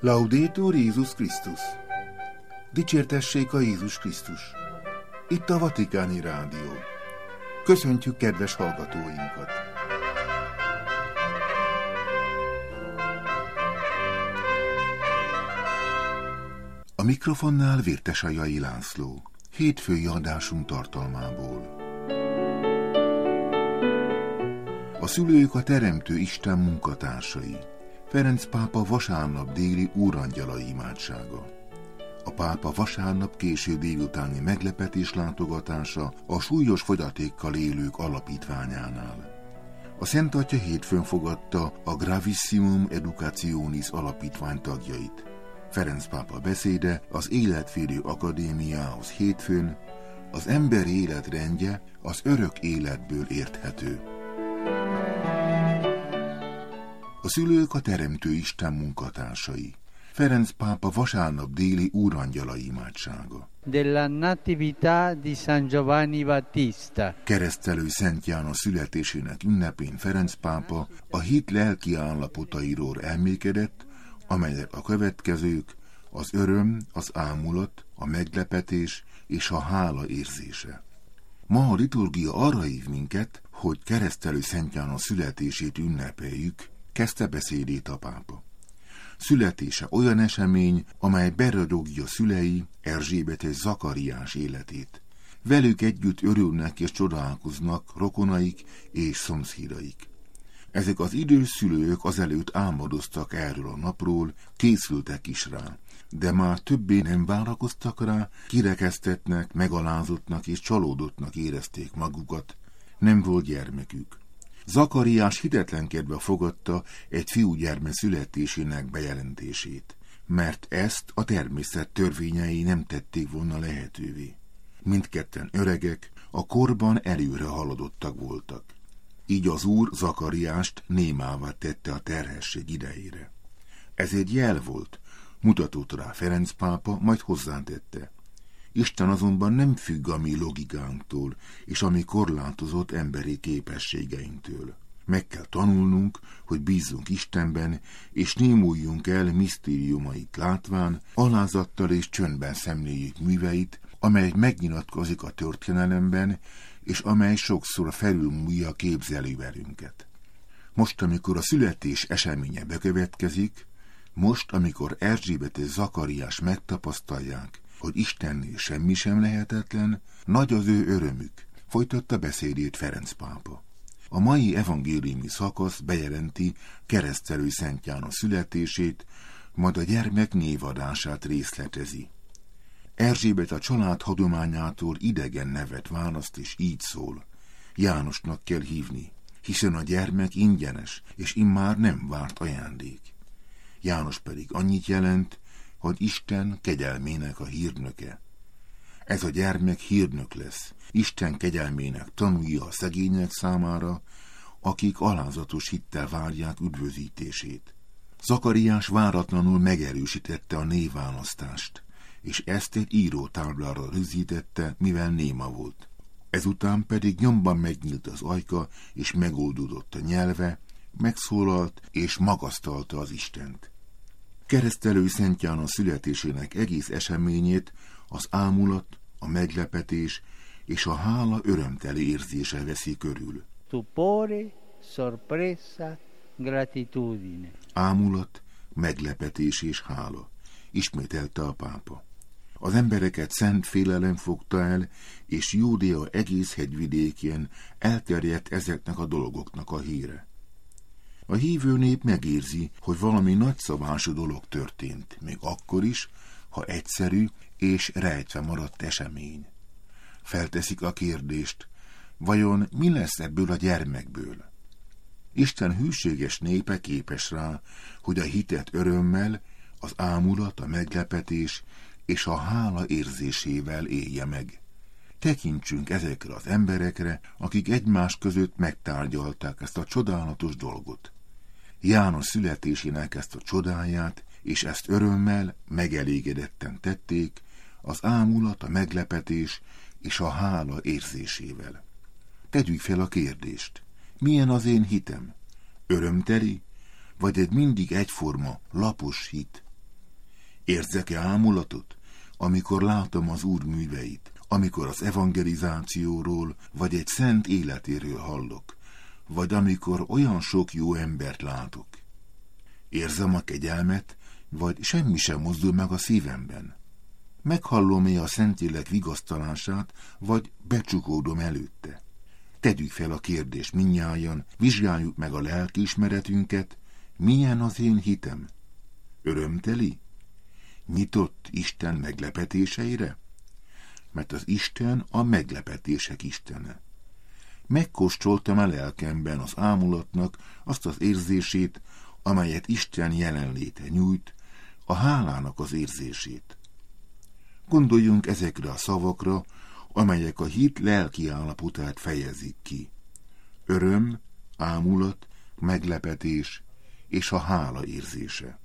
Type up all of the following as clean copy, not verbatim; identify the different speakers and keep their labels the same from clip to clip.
Speaker 1: Laudetur Jézus Krisztus! Dicsértessék a Jézus Krisztus! Itt a Vatikáni Rádió. Köszöntjük kedves hallgatóinkat! A mikrofonnál Vértesajai László. Hétfői adásunk tartalmából. A szülők a Teremtő Isten munkatársai. Ferenc pápa vasárnap déli úrangyalai imádsága. A pápa vasárnap késő délutáni meglepetés látogatása a súlyos fogyatékkal élők alapítványánál. A Szent Atya hétfőn fogadta a Gravissimum Educationis alapítvány tagjait. Ferenc pápa beszéde az Életférő Akadémiához hétfőn, az emberi élet rendje az örök életből érthető. A szülők a Teremtő Isten munkatársai. Ferenc pápa vasárnap déli úrangyalai imádsága.
Speaker 2: Della Natività di San Giovanni Battista.
Speaker 1: Keresztelő Szent János születésének ünnepén Ferenc pápa a hit lelki állapotairól elmékedett, amelyek a következők: az öröm, az ámulat, a meglepetés és a hála érzése. Ma a liturgia arra hív minket, hogy keresztelő Szent János születését ünnepeljük, kezdte beszédét a pápa. Születése olyan esemény, amely beragyogja szülei, Erzsébet és Zakariás életét. Velük együtt örülnek és csodálkoznak rokonaik és szomszédaik. Ezek az idős szülők azelőtt álmodoztak erről a napról, készültek is rá, de már többé nem várakoztak rá, kirekesztettnek, megalázottnak és csalódottnak érezték magukat, nem volt gyermekük. Zakariás hitetlenkedve fogadta egy fiúgyermek születésének bejelentését, mert ezt a természet törvényei nem tették volna lehetővé. Mindketten öregek, a korban előre haladottak voltak. Így az Úr Zakariást némává tette a terhesség idejére. Ez egy jel volt, mutatott rá Ferenc pápa, majd hozzátette: Isten azonban nem függ a mi logikánktól és a mi korlátozott emberi képességeinktől. Meg kell tanulnunk, hogy bízzunk Istenben, és némuljunk el misztériumait látván, alázattal és csöndben szemléljük műveit, amely megnyilatkozik a történelemben, és amely sokszor felülmúlja képzelőerőnket. Most, amikor a születés eseménye bekövetkezik, most, amikor Erzsébet és Zakariás megtapasztalják, hogy Istennél semmi sem lehetetlen, nagy az ő örömük, folytatta beszédét Ferenc pápa. A mai evangéliumi szakasz bejelenti keresztelő Szent János születését, majd a gyermek névadását részletezi. Erzsébet a család hagyományától idegen nevet választ, és így szól: Jánosnak kell hívni, hiszen a gyermek ingyenes, és immár nem várt ajándék. János pedig annyit jelent, hogy Isten kegyelmének a hírnöke. Ez a gyermek hírnök lesz, Isten kegyelmének tanúja a szegények számára, akik alázatos hittel várják üdvözítését. Zakariás váratlanul megerősítette a névválasztást, és ezt egy írótáblára rögzítette, mivel néma volt. Ezután pedig nyomban megnyílt az ajka, és megoldódott a nyelve, megszólalt és magasztalta az Istent. Keresztelő Szent János születésének egész eseményét az ámulat, a meglepetés és a hála örömteli érzése veszi körül.
Speaker 2: Stupore, sorpresa, gratitudine.
Speaker 1: Ámulat, meglepetés és hála, ismételte a pápa. Az embereket szent félelem fogta el, és Júdea egész hegyvidékén elterjedt ezeknek a dolgoknak a híre. A hívő nép megérzi, hogy valami nagyszabású dolog történt, még akkor is, ha egyszerű és rejtve maradt esemény. Felteszik a kérdést, vajon mi lesz ebből a gyermekből? Isten hűséges népe képes rá, hogy a hitet örömmel, az ámulat, a meglepetés és a hála érzésével élje meg. Tekintsünk ezekre az emberekre, akik egymás között megtárgyalták ezt a csodálatos dolgot. János születésének ezt a csodáját, és ezt örömmel, megelégedetten tették, az ámulat, a meglepetés és a hála érzésével. Tegyük fel a kérdést: milyen az én hitem? Örömteli, vagy egy mindig egyforma, lapos hit? Érzek-e ámulatot, amikor látom az Úr műveit, amikor az evangelizációról vagy egy szent életéről hallok, vagy amikor olyan sok jó embert látok? Érzem a kegyelmet, vagy semmi sem mozdul meg a szívemben? Meghallom-e a Szentlélek vigasztalását, vagy becsukódom előtte? Tegyük fel a kérdést mindnyájan, vizsgáljuk meg a lelkiismeretünket, milyen az én hitem? Örömteli? Nyitott Isten meglepetéseire? Mert az Isten a meglepetések istene. Megkóstoltam a lelkemben az ámulatnak azt az érzését, amelyet Isten jelenléte nyújt, a hálának az érzését. Gondoljunk ezekre a szavakra, amelyek a hit lelki állapotát fejezik ki. Öröm, ámulat, meglepetés és a hála érzése.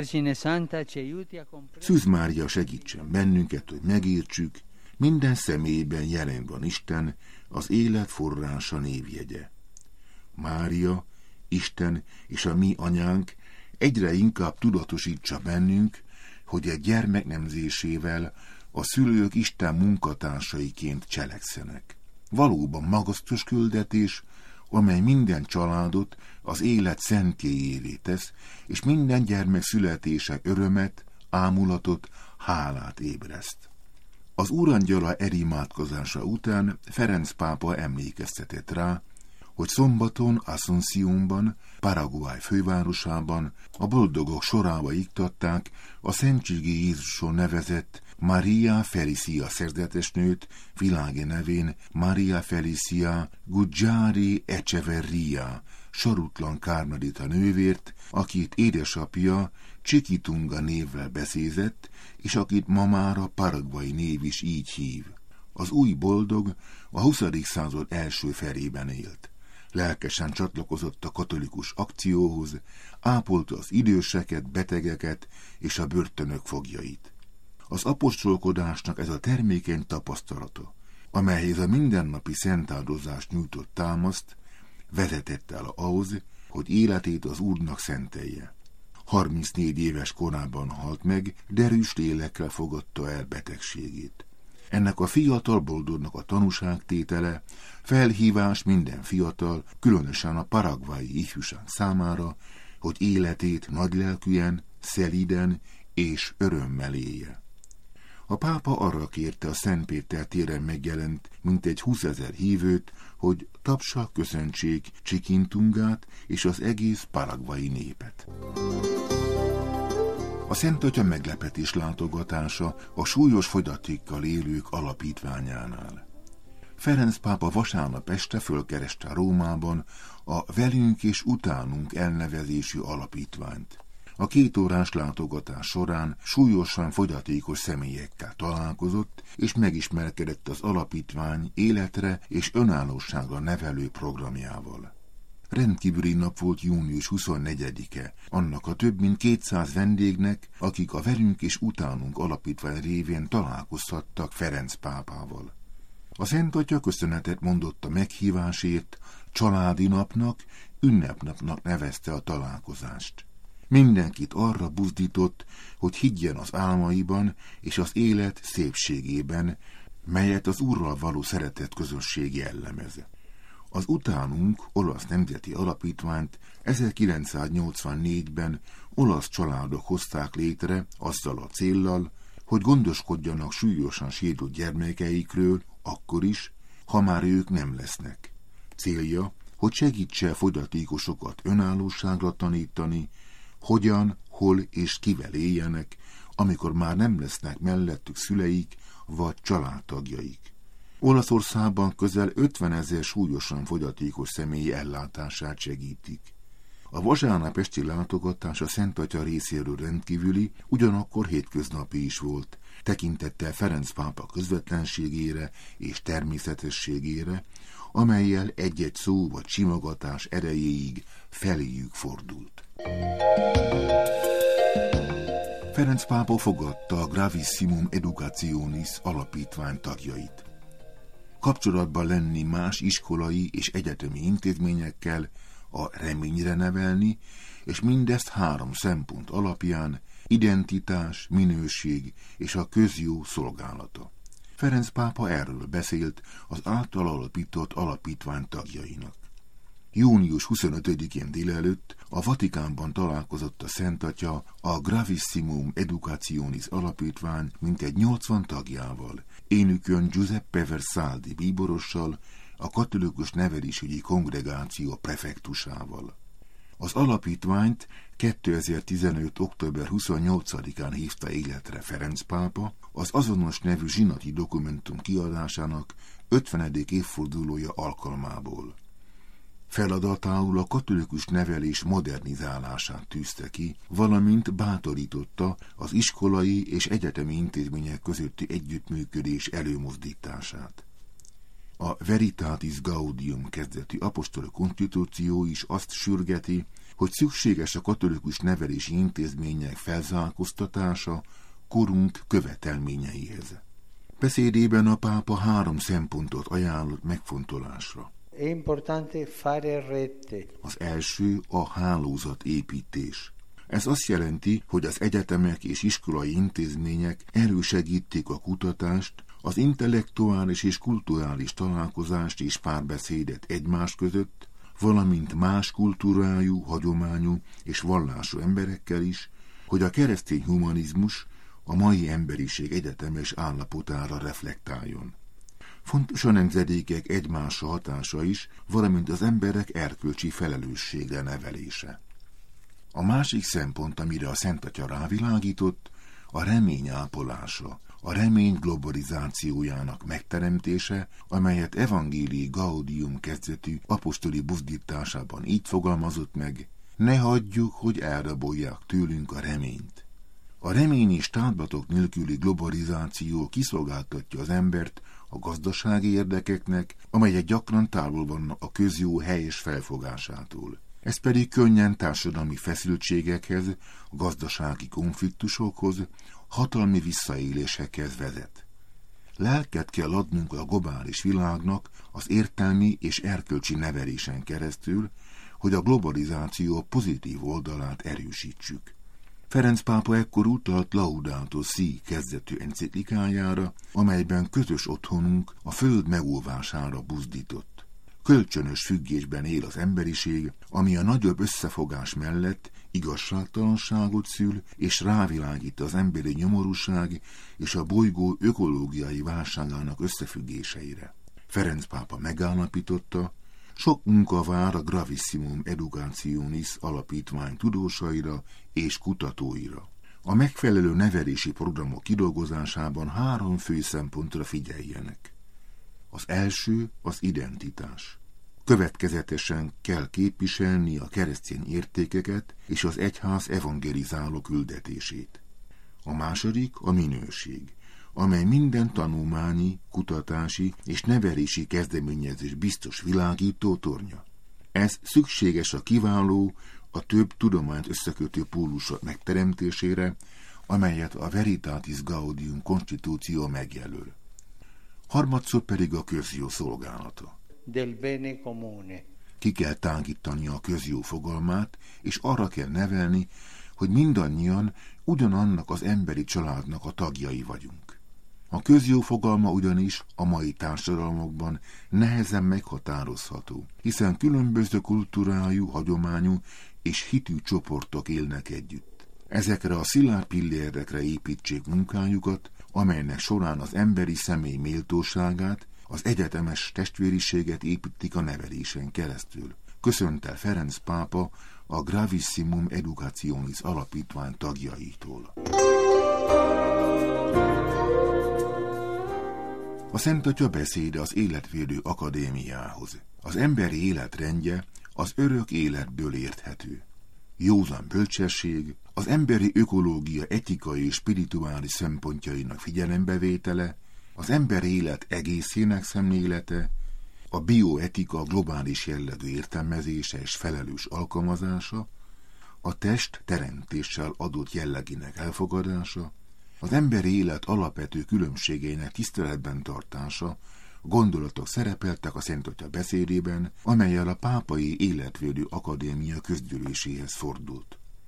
Speaker 1: Szűz Mária segítsen bennünket, hogy megértsük, minden személyben jelen van Isten, az élet forrása névjegye. Mária, Isten és a mi anyánk egyre inkább tudatosítsa bennünk, hogy egy gyermek nemzésével a szülők Isten munkatársaiként cselekszenek. Valóban magasztos küldetés, amely minden családot az élet szentkéjévé tesz, és minden gyermek születése örömet, ámulatot, hálát ébreszt. Az úrangyala erimádkozása után Ferenc pápa emlékeztetett rá, hogy szombaton Asunciónban, Paraguay fővárosában a boldogok sorába iktatták a Szentségi Jézuson nevezett Maria Felicia szerzetesnőt, világi nevén Maria Felicia Guggiari Echeverria, sarutlan kármelita nővért, akit édesapja Chiquitunga névvel beszézett, és akit ma már a paraguayi név is így hív. Az új boldog a 20. század első felében élt. Lelkesen csatlakozott a katolikus akcióhoz, ápolta az időseket, betegeket és a börtönök foglyait. Az apostolkodásnak ez a termékeny tapasztalata, amelyhez a mindennapi szentáldozást nyújtott támaszt, vezetett el ahhoz, hogy életét az Úrnak szentelje. 34 éves korában halt meg, derűs lélekkel fogadta el betegségét. Ennek a fiatal boldognak a tanúságtétele, felhívás minden fiatal, különösen a paraguayi ifjúság számára, hogy életét nagylelkűen, szelíden és örömmel élje. A pápa arra kérte a Szent Péter téren megjelent mintegy 20 000 hívőt, hogy tapsa köszöntsék Chiquitungát és az egész paraguayi népet. A Szent Atya meglepetés látogatása a súlyos fogyatékkal élők alapítványánál. Ferenc pápa vasárnap este fölkereste Rómában a Velünk és Utánunk elnevezésű alapítványt. A 2 órás látogatás során súlyosan fogyatékos személyekkel találkozott, és megismerkedett az alapítvány életre és önállóságra nevelő programjával. Rendkívüli nap volt június 24-e, annak a több mint 200 vendégnek, akik a Velünk és Utánunk alapítvány révén találkozhattak Ferenc pápával. A Szent Atya köszönetet mondott a meghívásért, családi napnak, ünnepnapnak nevezte a találkozást. Mindenkit arra buzdított, hogy higgyen az álmaiban és az élet szépségében, melyet az Úrral való szeretet közösség jellemez. Az Utánunk olasz nemzeti alapítványt 1984-ben olasz családok hozták létre azzal a céllal, hogy gondoskodjanak súlyosan sérült gyermekeikről, akkor is, ha már ők nem lesznek. Célja, hogy segítse fogyatékosokat önállóságra tanítani, hogyan, hol és kivel éljenek, amikor már nem lesznek mellettük szüleik vagy családtagjaik. Olaszországban közel 50 000 súlyosan fogyatékos személy ellátását segítik. A vasárnap esti látogatás a Szent Atya részéről rendkívüli, ugyanakkor hétköznapi is volt, tekintettel Ferenc pápa közvetlenségére és természetességére, amellyel egy-egy szó vagy simogatás erejéig feléjük fordult. Ferenc pápa fogadta a Gravissimum Educationis alapítvány tagjait. Kapcsolatban lenni más iskolai és egyetemi intézményekkel, a reményre nevelni, és mindezt 3 szempont alapján identitás, minőség és a közjó szolgálata. Ferenc pápa erről beszélt az által alapított alapítvány tagjainak. Június 25-én délelőtt a Vatikánban találkozott a Szent Atya a Gravissimo Educationis alapítvány mintegy 80 tagjával, énükön Giuseppe Versaldi bíborossal, a katolikus nevelésügyi kongregáció prefektusával. Az alapítványt 2015. október 28-án hívta életre Ferenc pápa, az azonos nevű zsinati dokumentum kiadásának 50. évfordulója alkalmából. Feladatául a katolikus nevelés modernizálását tűzte ki, valamint bátorította az iskolai és egyetemi intézmények közötti együttműködés előmozdítását. A Veritatis Gaudium kezdetű apostoli konstitúció is azt sürgeti, hogy szükséges a katolikus nevelési intézmények felzárkóztatása korunk követelményeihez. Beszédében a pápa 3 szempontot ajánlott megfontolásra. Az első a hálózatépítés. Ez azt jelenti, hogy az egyetemek és iskolai intézmények elősegítik a kutatást, az intellektuális és kulturális találkozást és párbeszédet egymás között, valamint más kultúrájú, hagyományú és vallású emberekkel is, hogy a keresztény humanizmus a mai emberiség egyetemes állapotára reflektáljon. Fontos a nemzedékek egymásra hatása is, valamint az emberek erkölcsi felelősségre nevelése. A másik szempont, amire a Szent Atya rávilágított, a remény ápolása, a remény globalizációjának megteremtése, amelyet Evangelii Gaudium kezdetű apostoli buzdításában így fogalmazott meg: ne hagyjuk, hogy elrabolják tőlünk a reményt. A remény és tárbatok nélküli globalizáció kiszolgáltatja az embert a gazdasági érdekeknek, amelyek gyakran távol vannak a közjó helyes felfogásától. Ez pedig könnyen társadalmi feszültségekhez, gazdasági konfliktusokhoz, hatalmi visszaélésekhez vezet. Lelket kell adnunk a globális világnak az értelmi és erkölcsi nevelésen keresztül, hogy a globalizáció pozitív oldalát erősítsük. Ferenc pápa ekkor utalt Laudato Si kezdetű enciklikájára, amelyben közös otthonunk a föld megóvására buzdított. Kölcsönös függésben él az emberiség, ami a nagyobb összefogás mellett igazságtalanságot szül, és rávilágít az emberi nyomorúság és a bolygó ökológiai válságának összefüggéseire. Ferenc pápa megállapította, sok munka vár a Gravissimo Educationis alapítvány tudósaira és kutatóira. A megfelelő nevelési programok kidolgozásában 3 fő szempontra figyeljenek. Az első az identitás. Következetesen kell képviselni a keresztény értékeket és az egyház evangelizáló küldetését. A második a minőség, amely minden tanulmányi, kutatási és nevelési kezdeményezés biztos világító tornya. Ez szükséges a kiváló, a több tudományt összekötő pólusok megteremtésére, amelyet a Veritatis Gaudium konstitúció megjelöl. Harmadszor pedig a közjó szolgálata.
Speaker 2: Del bene comune.
Speaker 1: Ki kell tágítani a közjó fogalmát, és arra kell nevelni, hogy mindannyian ugyanannak az emberi családnak a tagjai vagyunk. A közjó fogalma ugyanis a mai társadalmakban nehezen meghatározható, hiszen különböző kultúrájú, hagyományú és hitű csoportok élnek együtt. Ezekre a szilárd pillérekre építsék munkájukat, amelynek során az emberi személy méltóságát, az egyetemes testvériséget építik a nevelésen keresztül. Köszönt el Ferenc pápa a Gravissimo Educationis alapítvány tagjaitól. A Szent Atya beszéde az Életvédő Akadémiához. Az emberi életrendje az örök életből érthető. Józan bölcsesség, az emberi ökológia etikai és spirituális szempontjainak figyelembevétele, az emberi élet egészének szemlélete, a bioetika globális jellegű értelmezése és felelős alkalmazása, a test teremtéssel adott jellegének elfogadása, az emberi élet alapvető különbségeinek tiszteletben tartása, gondolatok szerepeltek a Szent Atya beszédében, amellyel a Pápai Életvédő Akadémia közgyűléséhez fordult.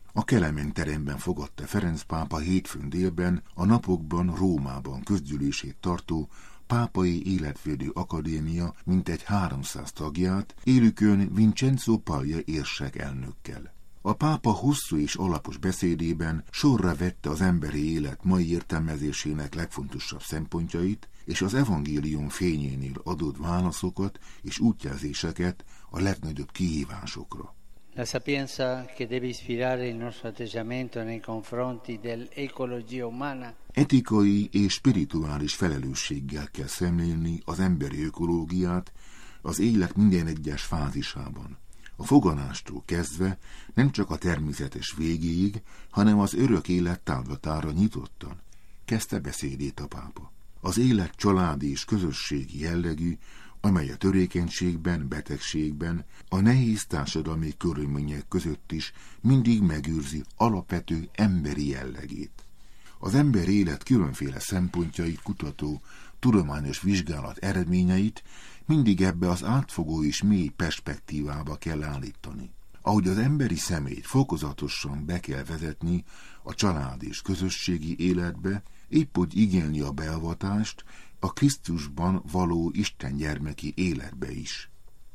Speaker 1: A Kelemen teremben fogadta Ferenc pápa hétfőn délben a napokban Rómában közgyűlését tartó Pápai Életvédő Akadémia mintegy 300 tagját, élükön Vincenzo Paglia érsek elnökkel. A pápa hosszú és alapos beszédében sorra vette az emberi élet mai értelmezésének legfontosabb szempontjait, és az evangélium fényénél adott válaszokat és útjelzéseket a legnagyobb kihívásokra.
Speaker 2: La sapienza che deve ispirare il nostro atteggiamento nei confronti dell'ecologia umana.
Speaker 1: Etikai és spirituális felelősséggel kell szemlélni az emberi ökológiát az élet minden egyes fázisában. A foganástól kezdve nem csak a természetes végéig, hanem az örök élet távlatára nyitottan kezdte beszédét a pápa. Az élet családi és közösségi jellegű, amely a törékenységben, betegségben, a nehéz társadalmi körülmények között is mindig megőrzi alapvető emberi jellegét. Az ember élet különféle szempontjait kutató tudományos vizsgálat eredményeit mindig ebbe az átfogó és mély perspektívába kell állítani. Ahogy az emberi személyt fokozatosan be kell vezetni a család és közösségi életbe, épp úgy igényli a beavatást a Krisztusban való Isten gyermeki életbe is.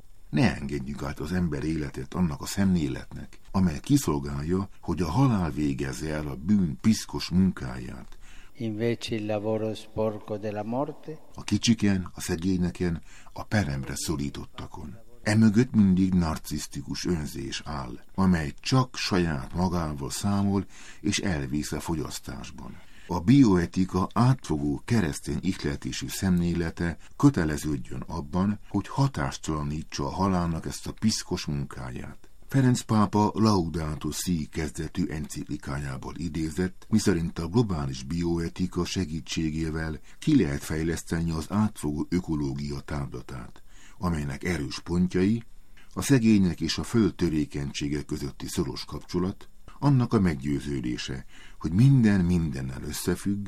Speaker 1: Ne engedjük át az ember életet annak a szemléletnek, amely kiszolgálja, hogy a halál végezze el a bűn piszkos munkáját.
Speaker 2: Invece il lavoro sporco della morte.
Speaker 1: A kicsiken, a szegényeken, a peremre szorítottakon. Emögött mindig narcisztikus önzés áll, amely csak saját magával számol és elvész a fogyasztásban. A bioetika átfogó keresztény ihletésű szemlélete köteleződjön abban, hogy hatástalanítsa a halálnak ezt a piszkos munkáját. Ferenc pápa Laudato Si kezdetű enciklikájából idézett, miszerint a globális bioetika segítségével ki lehet fejleszteni az átfogó ökológia távlatát, amelynek erős pontjai a szegények és a föld törékenysége közötti szoros kapcsolat, annak a meggyőződése, hogy minden mindennel összefügg,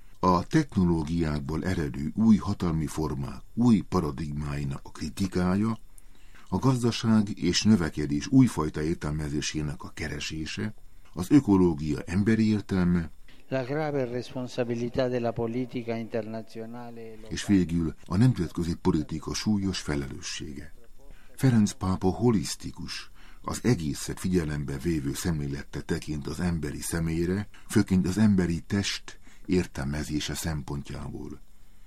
Speaker 1: a technológiákból eredő új hatalmi formák, új paradigmáinak a kritikája, a gazdaság és növekedés újfajta értelmezésének a keresése, az ökológia emberi értelme,
Speaker 2: la grave responsabilità della politica internazionale
Speaker 1: és végül a nemzetközi politika súlyos felelőssége. Ferenc pápa holisztikus, az egészet figyelembe vévő szemlélettel tekint az emberi személyre, főként az emberi test értelmezése szempontjából.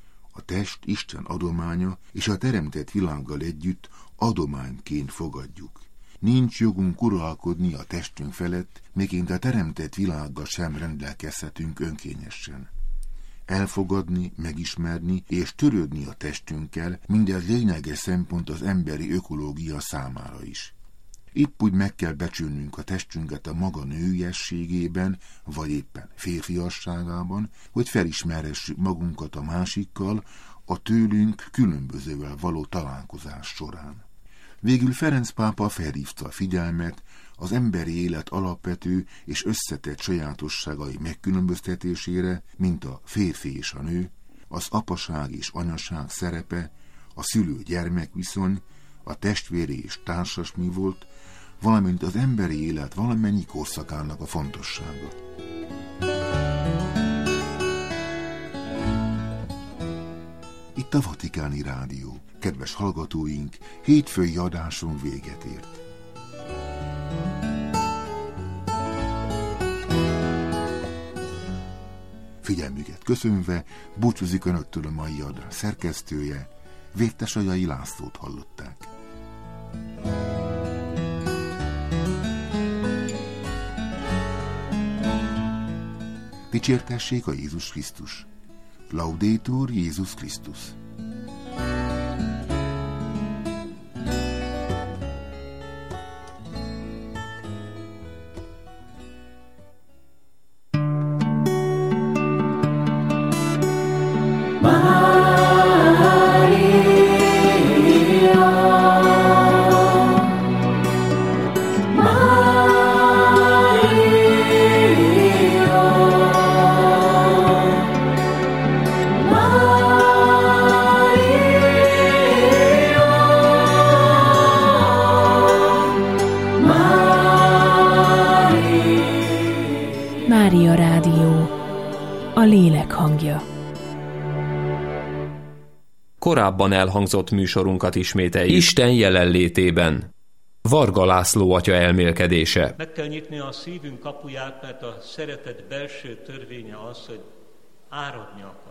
Speaker 1: A test Isten adománya, és a teremtett világgal együtt adományként fogadjuk. Nincs jogunk uralkodni a testünk felett, miként a teremtett világgal sem rendelkezhetünk önkényesen. Elfogadni, megismerni és törődni a testünkkel mindez lényeges szempont az emberi ökológia számára is. Épp úgy meg kell becsülnünk a testünket a maga nőiességében, vagy éppen férfiasságában, hogy felismerhessük magunkat a másikkal, a tőlünk különbözővel való találkozás során. Végül Ferenc pápa felhívta a figyelmet az emberi élet alapvető és összetett sajátosságai megkülönböztetésére, mint a férfi és a nő, az apaság és anyaság szerepe, a szülő-gyermek viszony, a testvéri és társas mi volt, valamint az emberi élet valamennyi korszakának a fontossága. Itt a Vatikáni Rádió. Kedves hallgatóink, hétfői adáson véget ért. Figyelmüket köszönve búcsúzik önöktől a mai adás szerkesztője, Vértesajai Lászlót hallották. Dicsértessék a Jézus Krisztus! Laudetur Jézus Krisztus!
Speaker 3: Mária Rádió, a lélek hangja.
Speaker 4: Korábban elhangzott műsorunkat ismételjük. Isten jelenlétében. Varga László atya elmélkedése.
Speaker 5: Meg kell nyitni a szívünk kapuját, mert a szeretet belső törvénye az, hogy áradni akar.